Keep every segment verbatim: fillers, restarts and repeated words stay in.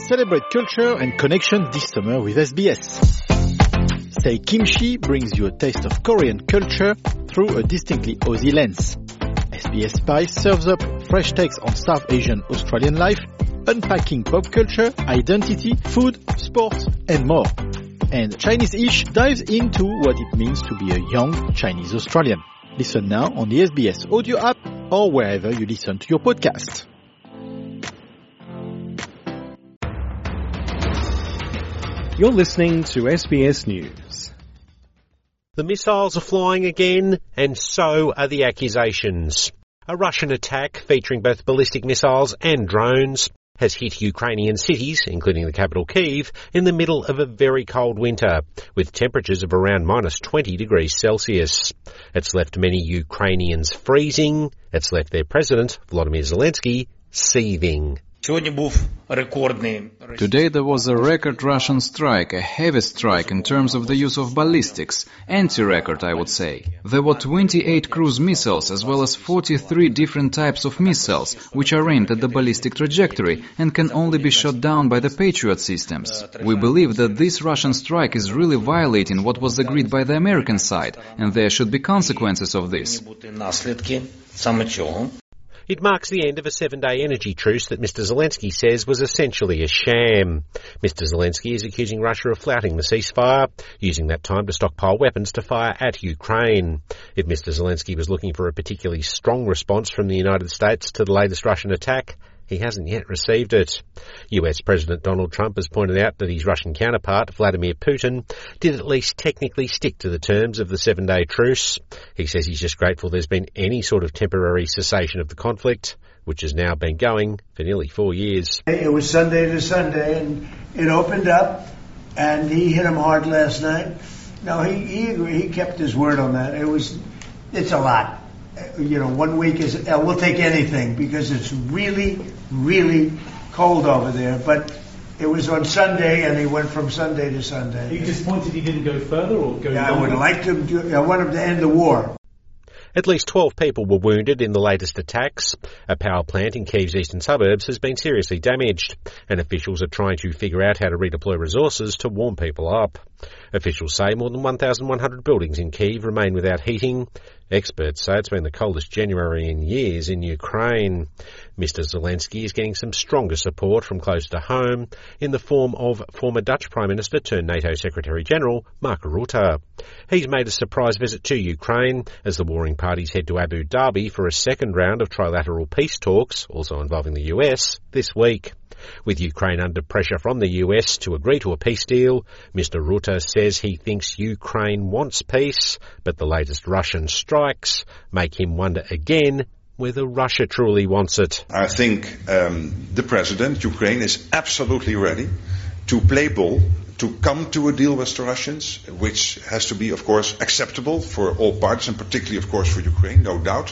Celebrate culture and connection this summer with S B S. Say Kimchi brings you a taste of Korean culture through a distinctly Aussie lens. S B S Spice serves up fresh takes on South Asian Australian life, unpacking pop culture, identity, food, sports, and more. And Chinese-ish dives into what it means to be a young Chinese Australian. Listen now on the S B S audio app or wherever you listen to your podcast. You're listening to S B S News. The missiles are flying again, and so are the accusations. A Russian attack featuring both ballistic missiles and drones has hit Ukrainian cities, including the capital Kyiv, in the middle of a very cold winter, with temperatures of around minus twenty degrees Celsius. It's left many Ukrainians freezing. It's left their president, Volodymyr Zelensky, seething. Today there was a record Russian strike, a heavy strike in terms of the use of ballistics, anti-record I would say. There were twenty-eight cruise missiles as well as forty-three different types of missiles, which are aimed at the ballistic trajectory and can only be shot down by the Patriot systems. We believe that this Russian strike is really violating what was agreed by the American side, and there should be consequences of this. It marks the end of a seven-day energy truce that Mister Zelensky says was essentially a sham. Mister Zelensky is accusing Russia of flouting the ceasefire, using that time to stockpile weapons to fire at Ukraine. If Mister Zelensky was looking for a particularly strong response from the United States to the latest Russian attack, he hasn't yet received it. U S President Donald Trump has pointed out that his Russian counterpart, Vladimir Putin, did at least technically stick to the terms of the seven-day truce. He says he's just grateful there's been any sort of temporary cessation of the conflict, which has now been going for nearly four years. It was Sunday to Sunday, and it opened up, and he hit him hard last night. No, he he, agreed, he kept his word on that. It was, it's a lot. You know, one week is, uh, we'll take anything because it's really, really cold over there. But it was on Sunday, and he went from Sunday to Sunday. Are you disappointed he didn't go further or go yeah, longer? I would like to do, I want him to end the war. At least twelve people were wounded in the latest attacks. A power plant in Kyiv's eastern suburbs has been seriously damaged, and officials are trying to figure out how to redeploy resources to warm people up. Officials say more than one thousand one hundred buildings in Kyiv remain without heating. Experts say it's been the coldest January in years in Ukraine. Mister Zelensky is getting some stronger support from close to home in the form of former Dutch Prime Minister turned NATO Secretary-General Mark Rutte. He's made a surprise visit to Ukraine as the warring parties head to Abu Dhabi for a second round of trilateral peace talks, also involving the U S, this week. With Ukraine under pressure from the U S to agree to a peace deal, Mister Rutte says he thinks Ukraine wants peace, but the latest Russian strikes make him wonder again whether Russia truly wants it. I think um, the president, Ukraine, is absolutely ready to play ball, to come to a deal with the Russians, which has to be, of course, acceptable for all parties, and particularly, of course, for Ukraine, no doubt.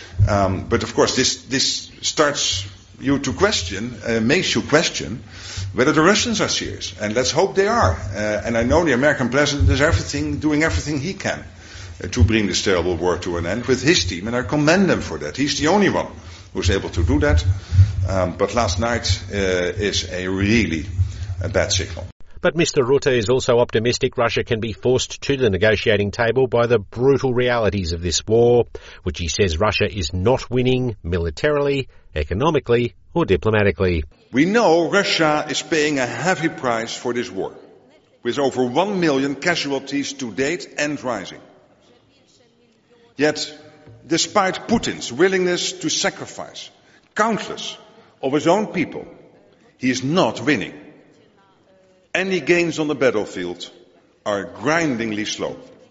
Um, but, of course, this, this starts you to question, uh, makes you question whether the Russians are serious. And let's hope they are. Uh, and I know the American president is everything, doing everything he can uh, to bring this terrible war to an end with his team. And I commend him for that. He's the only one who's able to do that. Um, but last night uh, is a really a bad signal. But Mister Rutte is also optimistic Russia can be forced to the negotiating table by the brutal realities of this war, which he says Russia is not winning militarily, economically or diplomatically. We know Russia is paying a heavy price for this war, with over one million casualties to date and rising. Yet, despite Putin's willingness to sacrifice countless of his own people, he is not winning. Any gains on the battlefield are grindingly slow.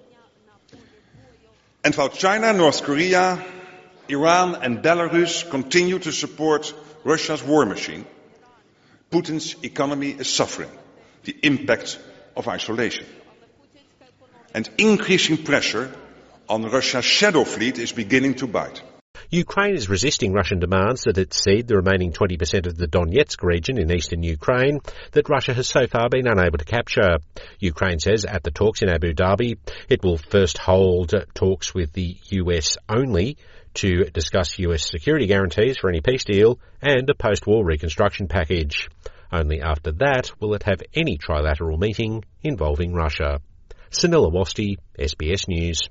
And while China, North Korea, Iran and Belarus continue to support Russia's war machine, Putin's economy is suffering the impact of isolation. And increasing pressure on Russia's shadow fleet is beginning to bite. Ukraine is resisting Russian demands that it cede the remaining twenty percent of the Donetsk region in eastern Ukraine that Russia has so far been unable to capture. Ukraine says at the talks in Abu Dhabi it will first hold talks with the U S only to discuss U S security guarantees for any peace deal and a post-war reconstruction package. Only after that will it have any trilateral meeting involving Russia. Sunil Awasthi, S B S News.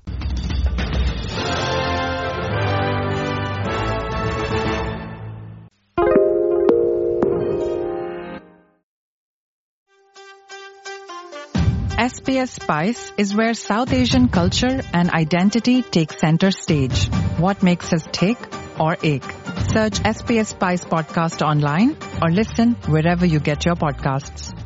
S B S Spice is where South Asian culture and identity take center stage. What makes us tick or ache? Search S B S Spice podcast online or listen wherever you get your podcasts.